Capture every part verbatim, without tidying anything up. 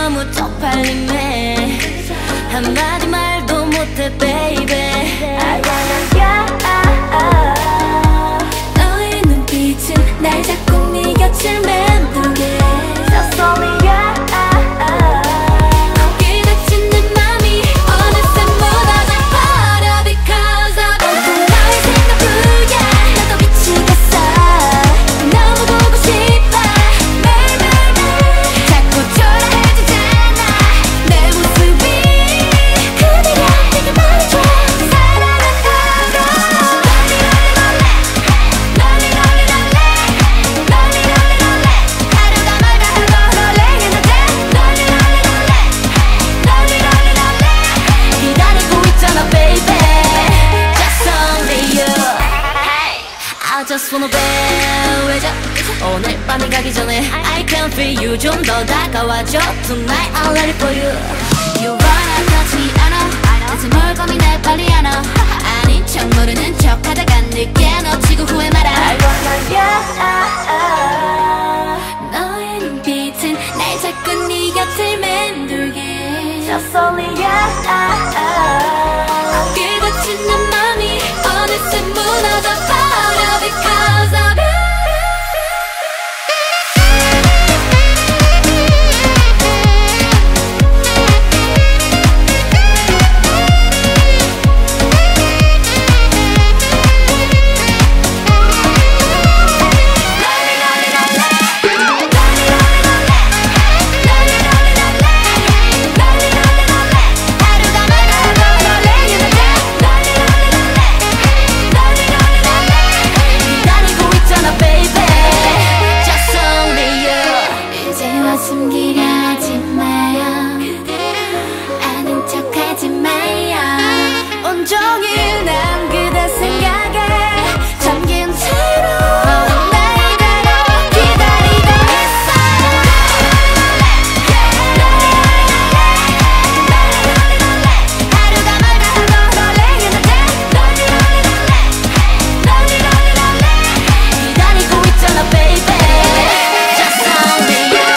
너무 쪽팔림에 한마디 말도 못해 baby. 너의 눈빛은 날 자꾸 네 곁을 맴돌게 Just only you. 거기 닫힌 내 맘이 어느새 무너져 버려 Because of 너의 생각뿐이야. 나도 미치겠어. 너무 보고 싶어 매일매일. 자꾸 초라해지잖아 내 모습이. 그대가 내게 말해줘 사랑한다고. 널리 널리 널리 널리 널리 널리 널리 하루가 멀다 하고 설레이는데 널리 널리 널리 널리 널리 널리 기다리고 있잖아 baby. Just only you. I just wanna be with you. 오늘 밤이 가기 전에 I can feel you. 좀 더 다가와줘 Tonight I'm ready for you. You wanna touch me I know. 대체 뭘 고민해 빨리 안 와. 아닌 척 모르는 척 하다가 늦게 놓치고 후회 마라. I wanna you. 너의 눈빛은 날 자꾸 네 곁을 맴돌게 Just only you. 거기 닫힌 내 맘이 어느새 무너져 버려 Because of you. 숨기려 하지 마요. 아는 척 하지 마요. 온종일 난 그대 생각에 잠긴 채로 날 이대로 기다리고 있어. 하루가 멀다 하고 설레이는데 기다리고 있잖아 baby. Just only you.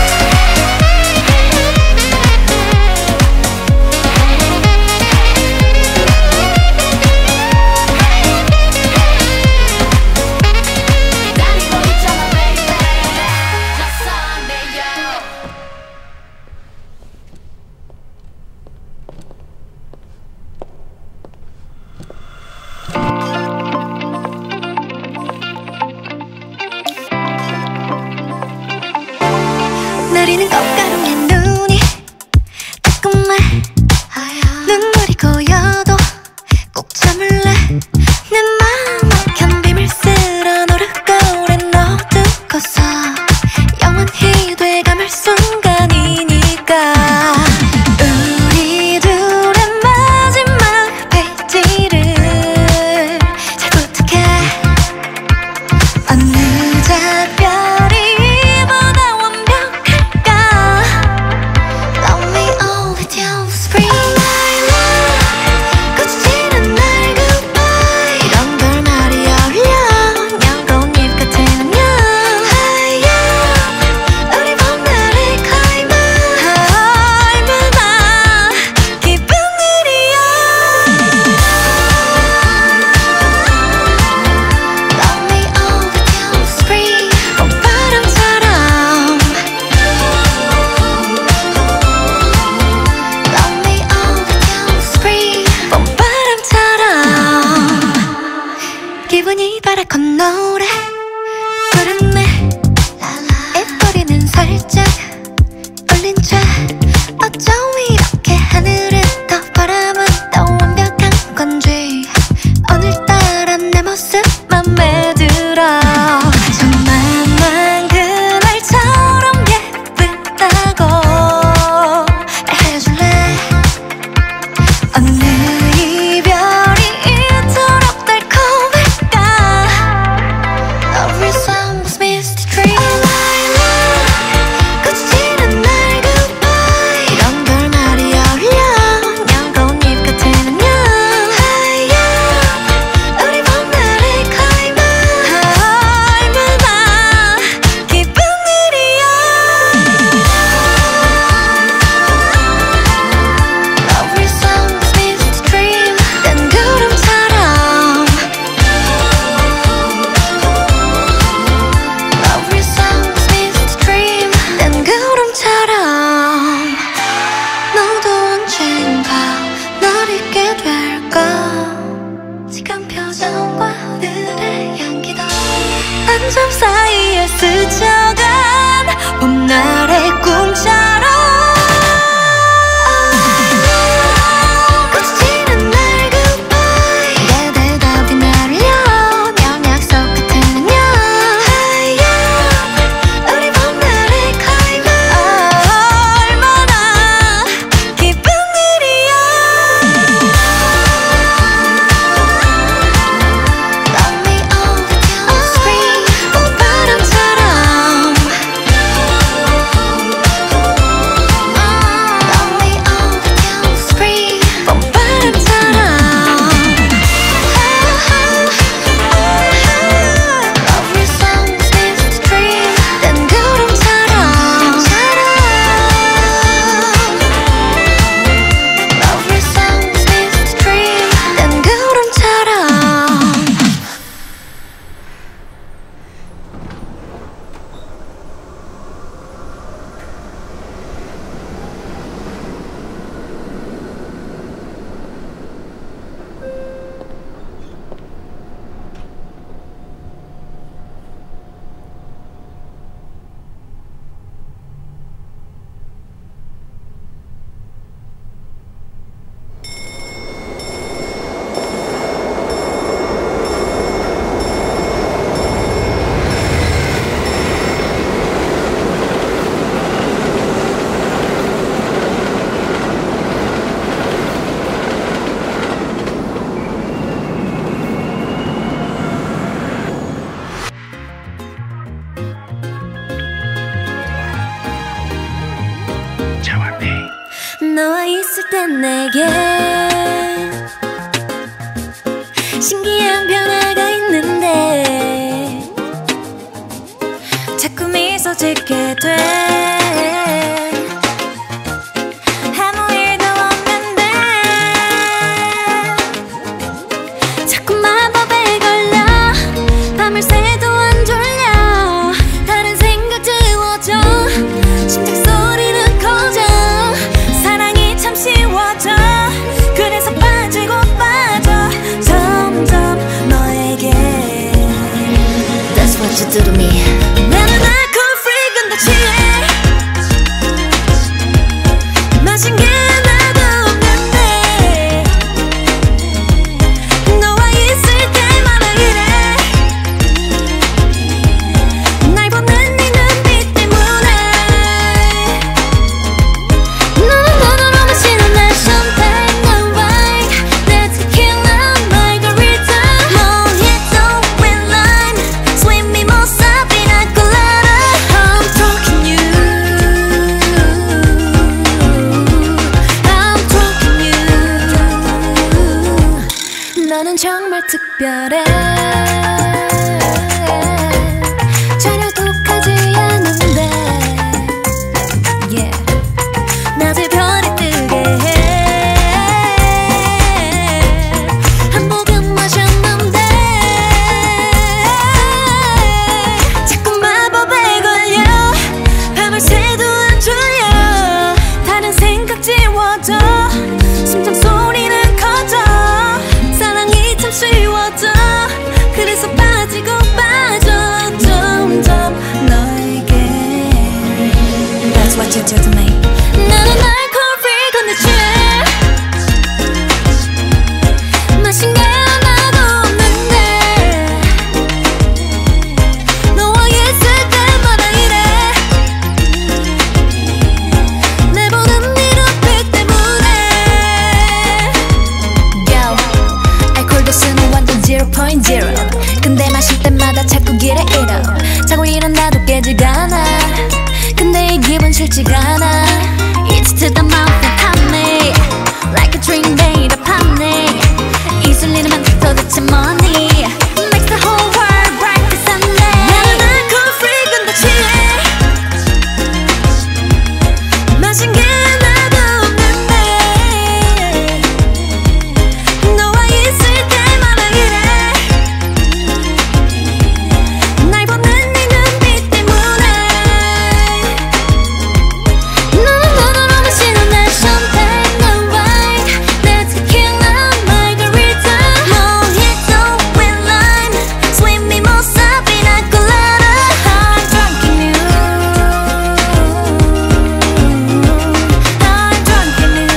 내리는 꽃가루에 눈이 따끔해. 눈물이 고여도 꼭 참을래. 내 맘 막힌 비밀 쓸어 노릇거울에 넣어두고서 영원히 돼가물 순간이니까. 우리 둘의 마지막 페이지를 잘 부탁해. 어느 작별이 기분이 바라건 노래 부르네. 입꼬리는 살짝 올린 채 어쩜 이렇게 하늘은 더 바람은 더 완벽한 건지 오늘따라 내 모습 맘에 들어. 정말 난 그날처럼 예쁘다고 말해줄래. 어느 이별이 이토록 달콤할까. Love resembles misty dream. 꽃이 지는 날 goodbye. 이런 걸 너와 있을 땐 내게 신기한 변화가 있는데 자꾸 미소 짓게 돼 아무 일도 없는데 자꾸 마법에 걸려 밤을 새도 안 졸려 다른 생각 지워져 심장 소리는 커져 사랑이 참 쉬워져 그래서 빠지고 빠져 점점 너에게 That's what you do to me 나는 alcohol free 근데 취해 마신 게 하나도 없는데 너와 있을 때마다 이래 날 보는 네 눈빛 때문에 너는 너는 마시는 내 champagne 내 wine 내 tequila margarita mojito red lime sweet mimosa pina colada I'm talking you I'm talking you 너는 정말 특별해 전혀 독하지 않은데 yeah. 낮에 별이 뜨게 해 한 모금 마셨는데 자꾸 마법에 걸려 밤을 새도 안 졸려 다른 생각 지워져 심장 소리는 커져 사랑이 참 쉬워져 그래서 빠지고 빠져 점점 너에게 That's what you do to me 나는 alcohol free 근데 취해 마신 게 하나도 없는데 너와 있을 때마다 이래 내 보는 네 눈빛 때문에 Yo 알코올 도수는 완전 zero point zero 근데 마실 때마다 자꾸 길에 잃어 자고 일어나도 깨지가 않아 근데 이 기분 싫지가 않아 It's to the mouth and pop me Like a drink made of honey 이슬리는 만큼 도대체 뭐니 Makes the whole world bright as Sunday 나는 alcohol free 근데 취해 마신 게 하나도 없는데 너와 있을 때마다 이래 날 보는 네 눈빛 때문에 너는 너는 마시는 내 champagne 내 wine 내 tequila margarita mojito red lime sweet mimosa pina colada I'm drunk in you I'm drunk in you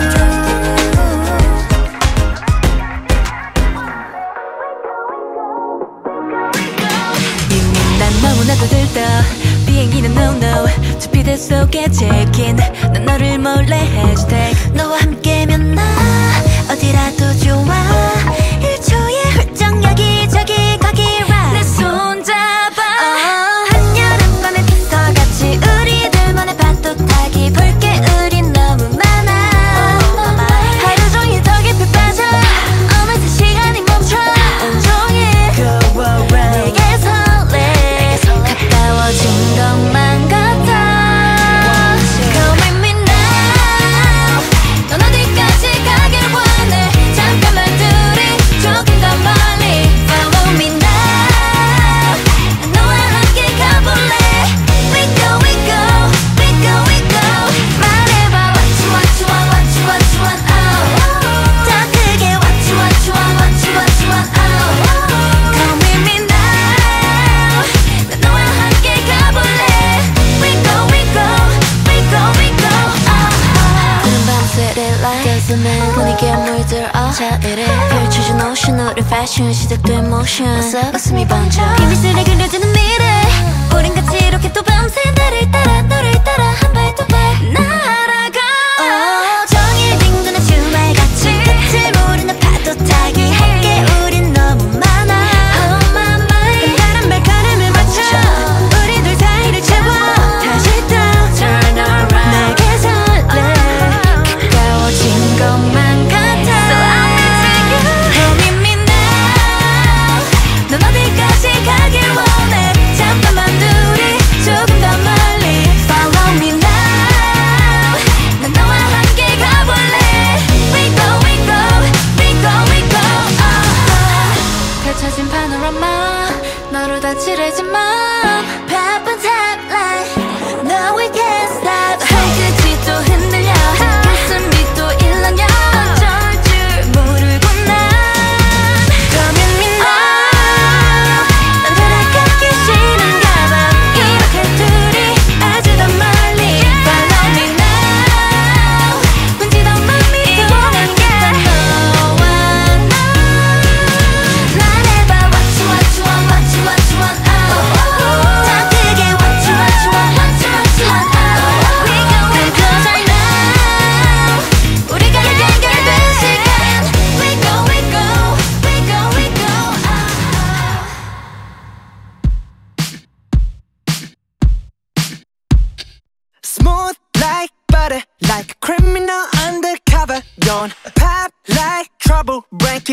이미 난 너무나도 들떠 비행기는 no no 주피대 속에 check-in 난 너를 몰래 hashtag 너와 함께면 나 어디라도 좋아 일 초에 훌쩍 여기저기 가기라 내 손 잡아 한여름 밤의 피서같이 우리들만의 파도 타기 볼 게 우린 너무 많아 하루 종일 더 깊이 빠져 어느새 시간이 멈춰 온종일 내게 설레 가까워진 것만 같아 Come with me now 넌 어디까지 가길 원해 잠깐만 둘이 조금 더 멀리 Follow me now 너와 함께 가볼래 We go we go we go we go 말해봐 what you want you want what you want you want oh 더 크게 what you want you want what you want you want oh Come with me now 난 너와 함께 가볼래 We go we go we go we go oh 푸른 밤새를 light 가슴에 분위기에 물들어 자리를 펼쳐진 ocean 우리 fashion 시작된 motion 웃음이 번져 비밀스레 그려지는 미래 우린 같이 이렇게 또 밤새 나를 따라 너를 따라 한 발 두 발 날아가 oh, 종일 빙도는 주말같이 끝을 모르는 파도 타기 할게 우린 너무 많아 Oh my mind 다른 발걸음을 맞춰 우리 둘 사이를 채워 다시 또 turn around 내게 설레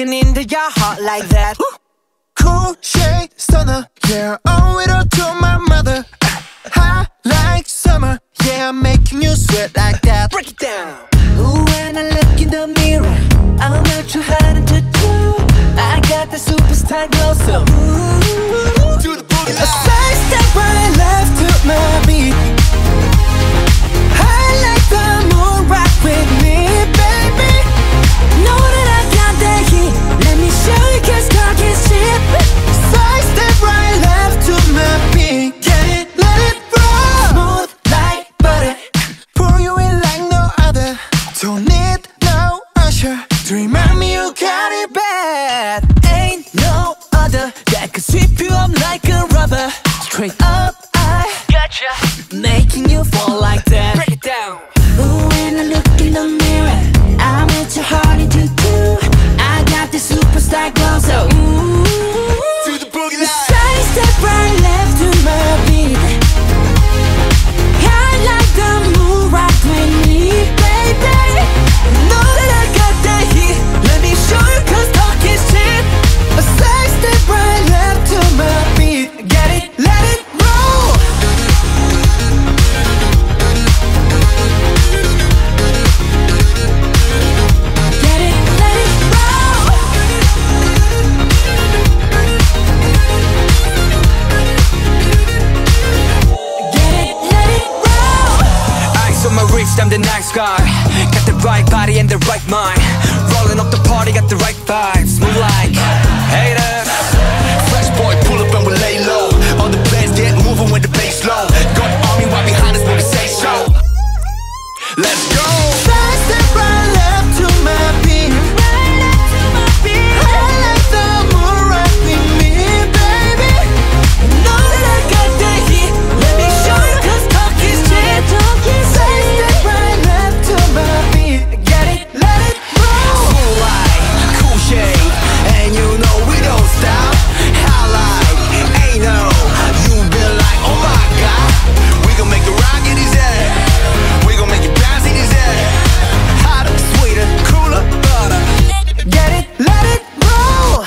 looking into your heart like that. Cool shade stunner, yeah, owe it all to my mother. Hot like summer, yeah, I'm making you sweat like that. Break it down. Ooh, when I look in the mirror, I'm not too hard to do. I got the superstar glow, so ooh, Do the boogie a line. side step right left to my beat. I like the moon, rock with me, baby. Know that I got that heat. Let me show you, 'cause talk is cheap. Side step right left to my beat. Get it, let it roll. Smooth like butter. Pour you in like no other. Don't need no usher to remind me you got it bad. Ain't no other that could sweep you up like a rubber. Straight up, I Gotcha. making you fall like that. Break it down. Ooh, when I look in the mirror, I'm at your heart to do. I got the superstar glow, so ooh, Do the boogie line. side step right left to my beat. I like the moon, rock with me, baby. Know that I got that heat. Let me show you, 'cause talk is cheap. A side step right left to my beat. Get it, let it roll. Get it, let it roll. Get it, let it roll. Eyes on my wrist, I'm the nice guy. Got the right body and the right mind. Rolling up the party, got the right vibes. Move like haters. Fresh boy, pull up and we lay low. All the plans get moving with the bass low. Got the army right behind us when we say so. Let's go. Side step right left to my beat. I like the moon rock with me, baby. Know that I got that heat. Let me show you, 'cause talk is cheap. Side step right left to my beat. Get it, let it roll. Cool light, cool shade, and you know we don't stop. Highlight, ain't no, you been like, oh my god. We gon' make it rock in his head. We gon' make it bounce in his head. Hotter, sweeter, cooler, butter. Get it, let it roll.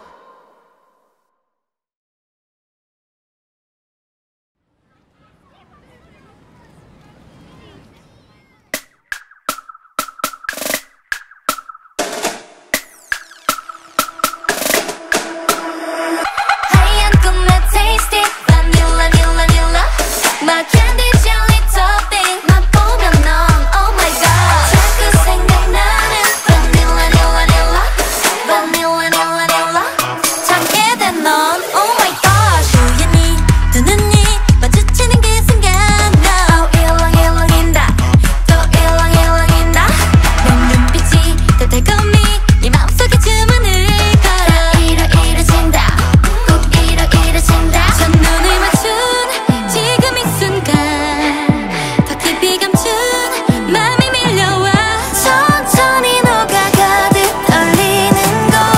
하얀 꿈의 tasty vanilla vanilla vanilla My candy jelly topping 맛보면 넌 oh my god 자꾸 생각나는 vanilla vanilla vanilla vanilla vanilla 찾게 된 넌 oh my gosh 우연히 두 눈이 마주치는 그 순간 No 일렁일렁인다 또 일렁일렁인다 내 눈빛이 더 달콤히 네 맘속에 주문을 걸어 이러 이러진다 꼭 이러 이러진다 첫눈을 맞춘 지금 이 순간 더 깊이 감춘 맘이 밀려와 천천히 녹아가듯 떨리는 걸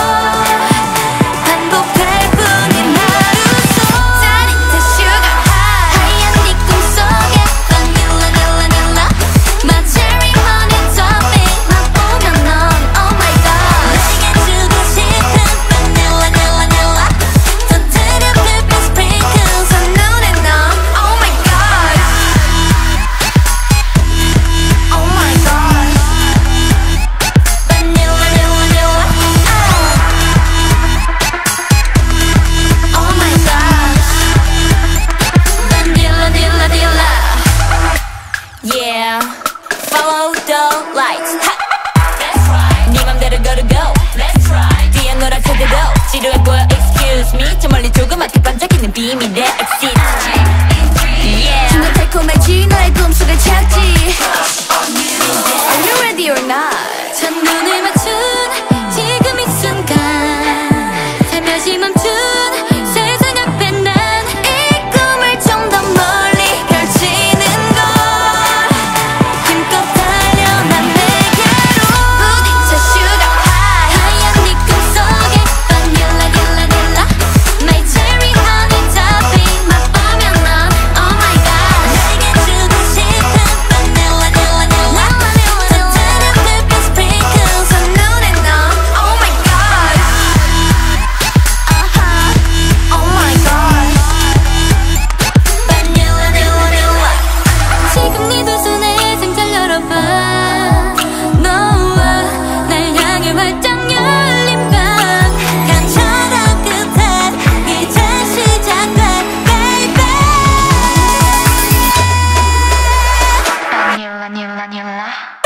반복할 뿐인 하루 속 짜릿한 sugar high 하얀 네 꿈속에 vanilla vanilla vanilla My cherry honey topping 맛보면 넌 oh my god 내게 주고 싶은 vanilla vanilla vanilla 터뜨려 핑핑 sprinkles 한눈에 넌 oh my god oh my god vanilla vanilla vanilla oh my gosh vanilla vanilla vanilla yeah follow the lights ha! That's right 네 맘대로 gotta go Let's try 뒤에 노란색대로 지루해 보여 excuse me 저 멀리 조그맣게 반짝이는 비밀의 exit yeah 순간 달콤해지 너의 꿈속을 찾지 Are you ready or not 첫눈을 맞춘 지금 이 순간 살며시 멈춘 세상 앞에 난 이 꿈을 좀 더 멀리 펼치는 걸 힘껏 달려 난 내게로 부딪혀 sugar high 하얀 네 꿈속에 vanilla vanilla vanilla My cherry honey topping 맛보면 넌 oh my god 내게 주고 싶은 vanilla vanilla 몰라?